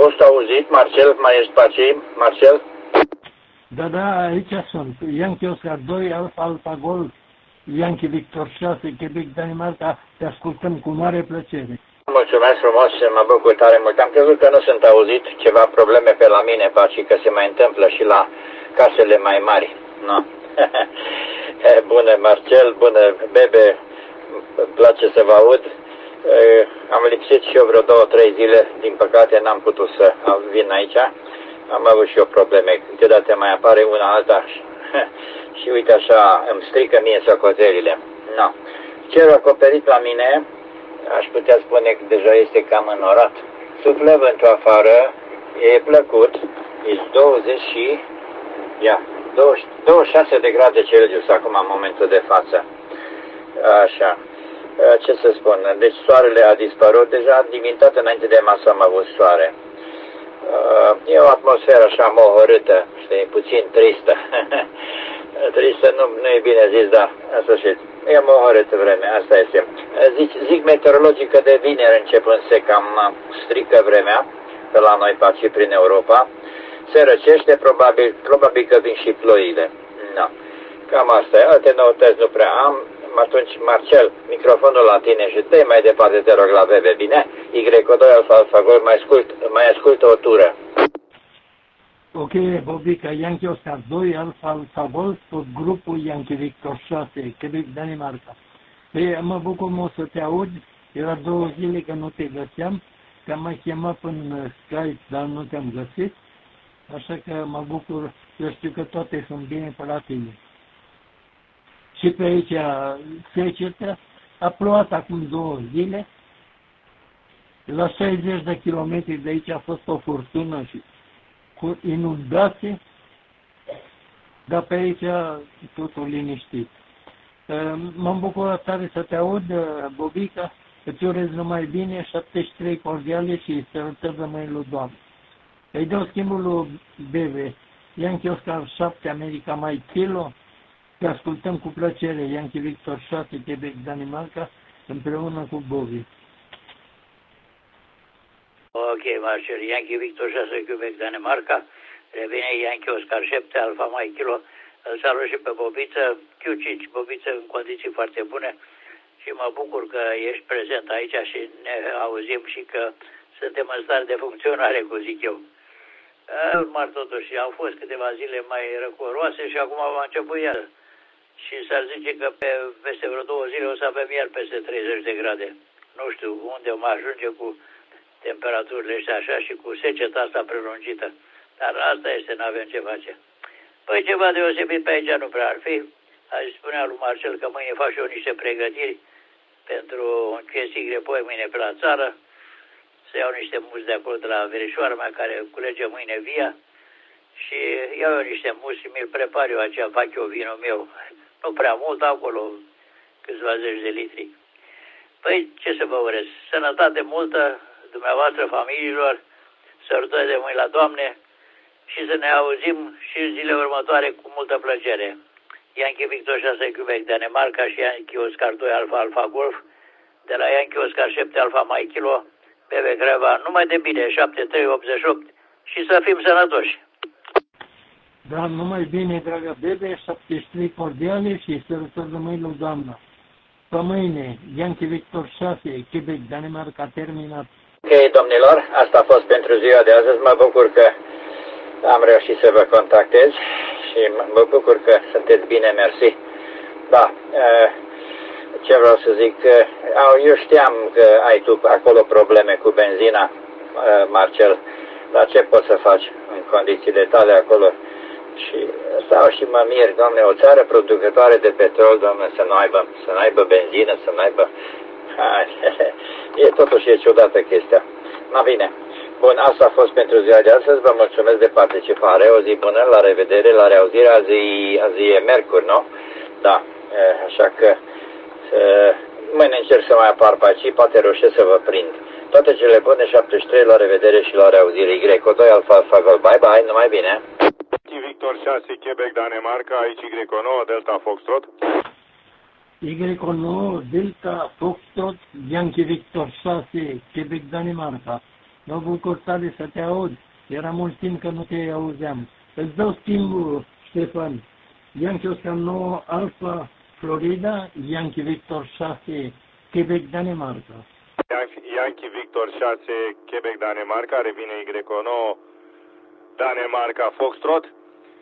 fost auzit, Marcel, mai ești pe aici, Marcel? Da, aici sunt. Yankee Oscar 2, Alfa Golf, Yankee Victor 6, Quebec, Danemarca. Te ascultăm cu mare plăcere. Mulțumesc frumos și mă bucur tare mult. Am crezut că nu sunt auzit ceva probleme pe la mine, ci că se mai întâmplă și la casele mai mari. No. Bună, Marcel, bună, Bebe, îmi place să vă aud. Am lipsit și eu vreo 2-3 zile, din păcate n-am putut să vin aici. Am avut și eu probleme, câteodată mai apare una alta și uite așa îmi strică mie socotelile. No. Cerul acoperit la mine, aș putea spune că deja este cam înorat. Suflă vântul afară, e plăcut, e 26 de grade Celsius acum în momentul de față. Așa. Ce să spun, deci soarele a dispărut, deja dimineața înainte de masă am avut soare. E o atmosferă așa mohorâtă, știi, puțin tristă. Tristă nu e bine zis, dar asta și e mohorâtă vremea, asta este. Zic meteorologic că de vineri începând se cam strică vremea pe la noi pe aici prin Europa. Se răcește, probabil că vin și ploile. No. Cam asta e, alte noutăți nu prea am. Atunci, Marcel, microfonul la tine și dă mai departe, te rog, la Bebe, bine? Y2 Alfa Golf, mai ascultă o tură. Ok, Bobica, Yankee Oscar 2, Alfa Golf, tot grupul Yankee Victor 6, Quebec, Danemarca. Păi, mă bucur mult să te aud, era 2 zile că nu te găseam, că m-ai chemat în Skype, dar nu te-am găsit, așa că mă bucur, eu știu că toate sunt bine pe la tine. Și pe aici secetă, a plouat acum 2 zile, la 60 de kilometri de aici a fost o furtună și cu inundații, dar pe aici totul liniștit. M-am bucurat tare să te aud, Bobica, îți urez numai bine, 73 cordiale și sărătări rămâi lui Doamne. Îi dau schimbul lui Bebe, Yankee Oscar 7, America Mai Kilo. Te ascultăm cu plăcere, Yankee Victor 6, Quebec, Danemarca, împreună cu Bobby. Ok, Marcel, Yankee Victor 6, Quebec, Danemarca, revine Yankee Oscar 7, Alfa Mai Kilo, îl salut și pe Bobiță, Q5, Bobiță în condiții foarte bune și mă bucur că ești prezent aici și ne auzim și că suntem în stare de funcționare, cum zic eu. Urmar, totuși, au fost câteva zile mai răcoroase și acum va început iar. Și s-ar zice că peste vreo 2 zile o să avem iar peste 30 de grade. Nu știu unde o mai ajunge cu temperaturile astea așa și cu seceta asta prelungită. Dar asta este, n-avem ce face. Păi ceva deosebit pe aici nu prea ar fi. Aș spunea lui Marcel că mâine fac și eu niște pregătiri pentru un chestii poi mâine pe la țară. Să iau niște muzi de acolo de la verișoara mea care culege mâine via. Și iau eu niște muzi și mi-l prepar eu aceea, fac eu vinul meu. Nu prea mult acolo, câțiva zeci de litri. Păi, ce să vă urez? Sănătate multă, dumneavoastră, familiilor, sărutări de mâini la Doamne și să ne auzim și zilele următoare cu multă plăcere. Yankee Victor 6, Quebec, Danemarca și Yankee Oscar 2, Alfa Golf, de la Yankee Oscar 7, Alfa Mai Kilo, Bebe Creva, numai de bine, 7388 și să fim sănătoși. Da, numai bine, dragă Bebe, 73 cordiale și sărutări rămâi lui Doamna. Pe mâine, Yankee Victor 6, Quebec, Danemarca, terminat. Ok, domnilor, asta a fost pentru ziua de astăzi. Mă bucur că am reușit să vă contactez și mă bucur că sunteți bine, mersi. Da, ce vreau să zic, eu știam că ai tu acolo probleme cu benzina, Marcel, dar ce poți să faci în condițiile tale acolo? Și stau și mă mir, Doamne, o țară producătoare de petrol, Doamne, să nu aibă benzină, să nu aibă... Totuși e ciudată chestia. Na bine. Bun, asta a fost pentru ziua de astăzi. Vă mulțumesc de participare. O zi bună, la revedere, la reauzire. Azi e miercuri, nu? Da, așa că mâine încerc să mai apar pe aici, poate reușesc să vă prind. Toate cele bune, 73, la revedere și la reauzire. Y2 Alfa Golf. Bye bye, numai bine. Victor 6, Quebec, Danemarca, aici Y9, Delta Foxtrot. Y9, Delta Foxtrot, Yankee Victor 6, Quebec, Danemarca. Mă bucur tare să te aud. Era mult timp că nu te auzeam. Îți dau schimbul, Ștefan. Yankee Oscar 9, Alfa, Florida, Yankee Victor 6, Quebec, Danemarca. Yankee Victor 6, Quebec, Danemarca, revine Y9, Danemarca, Foxtrot.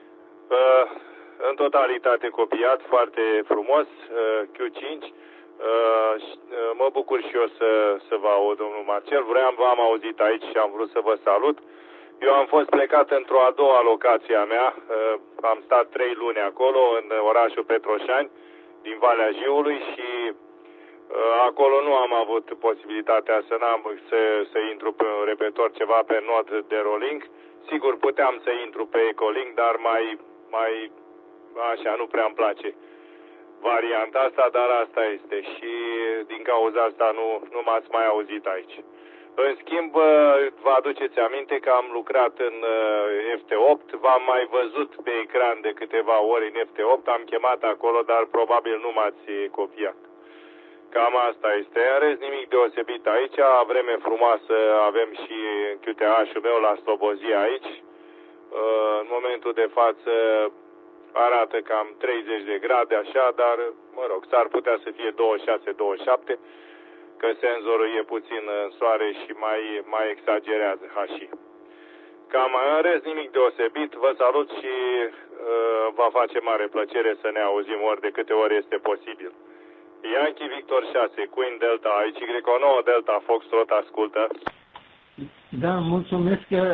În totalitate copiat, foarte frumos, Q5. Mă bucur și eu să vă aud, domnul Marcel. V-am auzit aici și am vrut să vă salut. Eu am fost plecat într-o a doua locație a mea. Am stat 3 luni acolo, în orașul Petroșani, din Valea Jiului, și acolo nu am avut posibilitatea să intru pe un repetor ceva pe nod de rolling. Sigur, puteam să intru pe Ecolink, dar mai așa, nu prea îmi place varianta asta, dar asta este și din cauza asta nu m-ați mai auzit aici. În schimb, vă aduceți aminte că am lucrat în FT8, v-am mai văzut pe ecran de câteva ori în FT8, am chemat acolo, dar probabil nu m-ați copiat. Cam asta este. În rest, nimic deosebit aici, vreme frumoasă avem și QTH-ul meu la Slobozia aici. În momentul de față arată cam 30 de grade așa, dar mă rog, s-ar putea să fie 26-27, că senzorul e puțin în soare și mai exagerează hașii. Cam în rest nimic deosebit, vă salut și va face mare plăcere să ne auzim ori de câte ori este posibil. Yankee Victor 6, Queen Delta, aici Y9 Delta, Foxtrot, ascultă. Da, mulțumesc că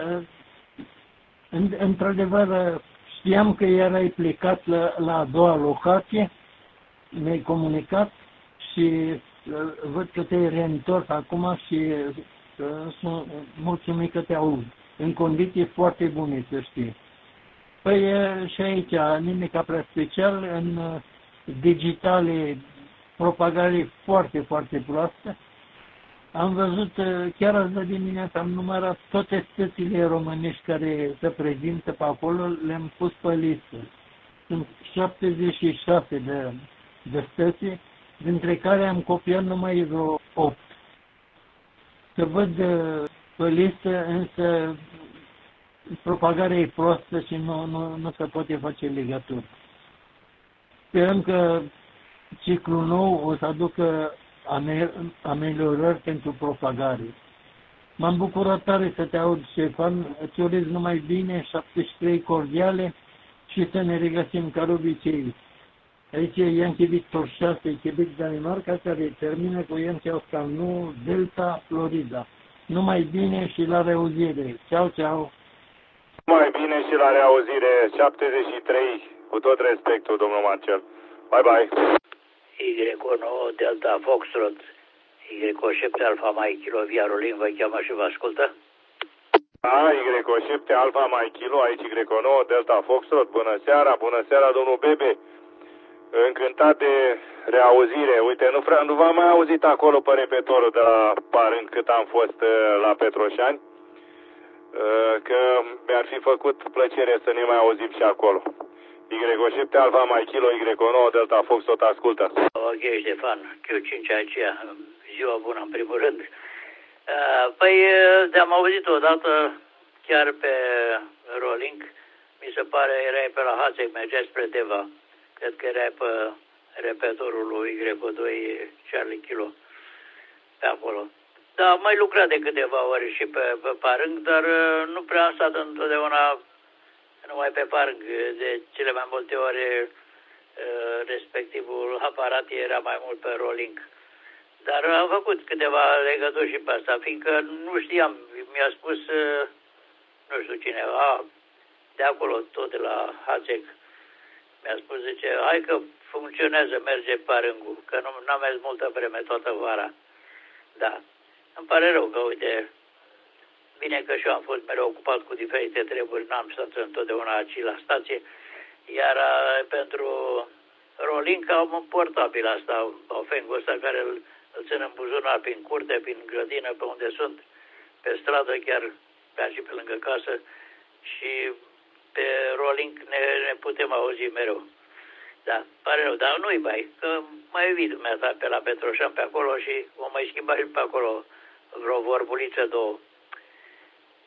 într-adevăr știam că erai plecat la a doua locație, mi-ai comunicat și văd că te-ai reîntors acum și sunt mulțumit că te aud. În condiții foarte bune, să știi. Păi și aici, nimic prea special, în digitale, propagare foarte, foarte proastă. Am văzut, chiar azi de dimineață, am numărat toate stățile românești care se prezintă pe acolo, le-am pus pe listă. Sunt 76 de stăți, dintre care am copiat numai vreo 8. Să văd pe listă, însă propagarea e proastă și nu se poate face legătură. Sperăm că ciclul nou o să aducă ameliorări pentru propagare. M-am bucurat tare să te aud, Ștefan, îți urez numai bine, 73 cordiale și să ne regăsim ca obicei. Aici e Yankee Victor 6, Quebec, Danemarca, care termină cu Yankee Oscar 9, Delta, Florida. Numai bine și la reauzire. Ceau, ceau! Numai bine și la reauzire, 73, cu tot respectul, domnul Marcel. Bye, bye! Y9 Delta Foxtrot, Y7 Alfa Mai Kilo Via Rolin, vă cheamă și vă ascultă? Y7 Alfa Mai Kilo, aici Y9 Delta Foxtrot, bună seara domnul Bebe, încântat de reauzire. Uite, nu v-am mai auzit acolo pe repetorul de la Parând cât am fost la Petroșani, că mi-ar fi făcut plăcere să ne mai auzim și acolo. Y7 Alfa Mai Kilo, Y9 Delta Fox, tot ascultă. Ok, Ștefan, Q5 aici, ziua bună în primul rând. Păi, te-am auzit odată, chiar pe Rolling, mi se pare, erai pe la Hațec, mergeai spre Deva. Cred că erai pe repetorul lui Y2 Charlie Kilo, pe acolo. Da, am mai lucrat de câteva ori și pe Parâng, dar nu prea am stat întotdeauna numai pe Parâng. De cele mai multe ori respectivul aparat era mai mult pe Rolling. Dar am făcut câteva legături și pe asta, fiindcă nu știam, mi-a spus, nu știu cineva, de acolo, tot de la Hațec, mi-a spus, zice, hai că funcționează, merge Parângul, că nu am mers multă vreme, toată vara. Da, îmi pare rău că, uite, bine că și eu am fost mereu ocupat cu diferite treburi, n-am stat întotdeauna aici la stație, iar pentru Rolling am un portabil asta, ofengul ăsta care îl țin în buzunar prin curte, prin grădină, pe unde sunt, pe stradă, chiar și pe lângă casă și pe Rolling ne putem auzi mereu. Da, pare rău, dar nu-i bai, că mai iubit dumneata pe la Petroșan pe acolo și vom mai schimba și pe acolo vreo vorbuliță, două.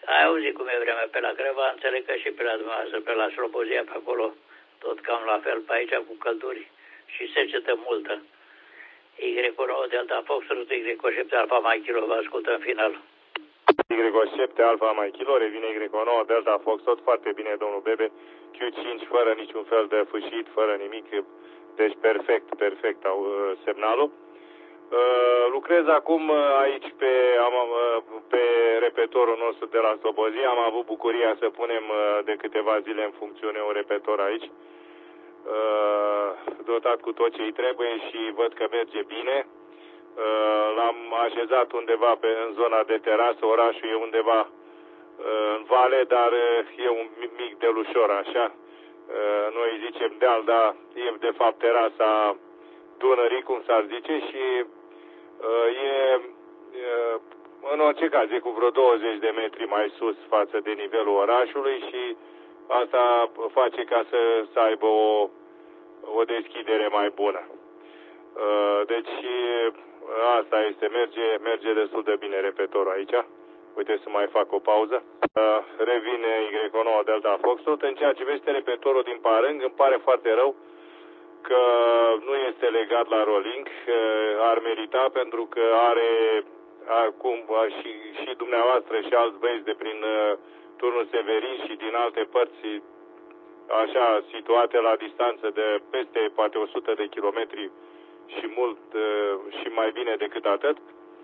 Ai auzit cum e vremea pe la Creva, înțeleg că și pe la dumneavoastră, pe la Slobozia, pe acolo, tot cam la fel pe aici cu călduri și secetă multă. Y9 Delta Foxtrot, Y7 Alfa Mike Kilo, vă ascultă în final. Y7 Alfa Mike Kilo, revine Y9 Delta Foxtrot, foarte bine, domnul Bebe, Q5 fără niciun fel de fâșit, fără nimic, deci perfect au semnalul. Lucrez acum aici pe repetorul nostru de la Slobozia. Am avut bucuria să punem de câteva zile în funcțiune un repetor aici, dotat cu tot ce îi trebuie și văd că merge bine. L-am așezat undeva în zona de terasă, orașul e undeva în vale, dar e un mic delușor așa. Noi zicem deal, dar e de fapt terasa Dunării, cum s-ar zice, și în orice caz e cu vreo 20 de metri mai sus față de nivelul orașului și asta face ca să aibă o deschidere mai bună. Deci asta este, merge destul de bine repetorul aici. Uite să mai fac o pauză. Revine Y9 Delta Foxtrot. În ceea ce vește repetorul din Parâng, îmi pare foarte rău că nu este legat la rolling. Ar merita, pentru că are acum și dumneavoastră și alți băieți de prin turnul Severin și din alte părți așa situate la distanță de peste poate 100 de kilometri și mult și mai bine decât atât.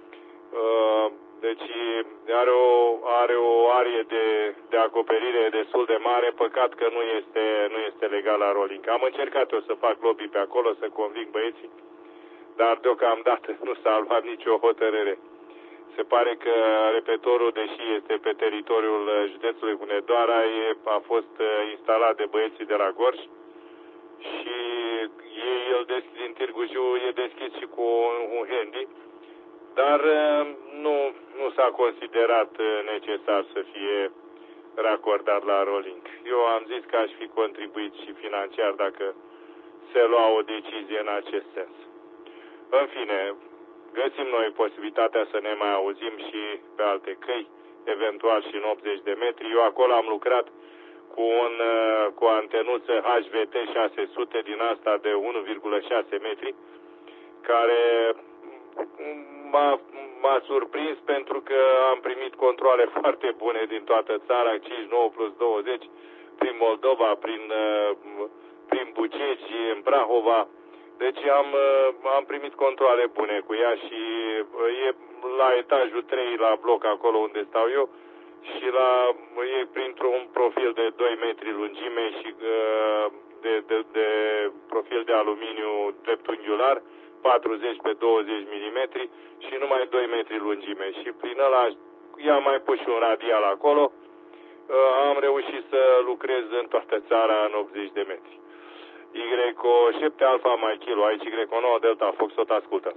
Deci are o arie de acoperire destul de mare, păcat că nu este legal la rolling. Am încercat eu să fac lobby pe acolo, să conving băieții, dar deocamdată nu s-a luat nicio hotărâre. Se pare că repetorul, deși este pe teritoriul județului Hunedoara, a fost instalat de băieții de la Gorj și el din Târgu Jiu e deschis și cu un handy, dar nu s-a considerat necesar să fie racordat la rolling. Eu am zis că aș fi contribuit și financiar dacă se lua o decizie în acest sens. În fine, găsim noi posibilitatea să ne mai auzim și pe alte căi, eventual și în 80 de metri. Eu acolo am lucrat cu o antenuță HVT 600 din asta de 1,6 metri, care m-a surprins pentru că am primit controale foarte bune din toată țara, 59 plus 20, prin Moldova, prin Bucegi, în Prahova. Deci am primit controale bune cu ea și e la etajul 3 la bloc acolo unde stau eu și e printr-un profil de 2 metri lungime și de profil de aluminiu dreptunghiular, 40 pe 20 mm și numai 2 metri lungime. Și prin ăla i-am mai pus și un radial acolo, am reușit să lucrez în toată țara în 80 de metri. Y7 Alfa Mike Kilo, aici Y9 Delta Foxtrot, ascultă.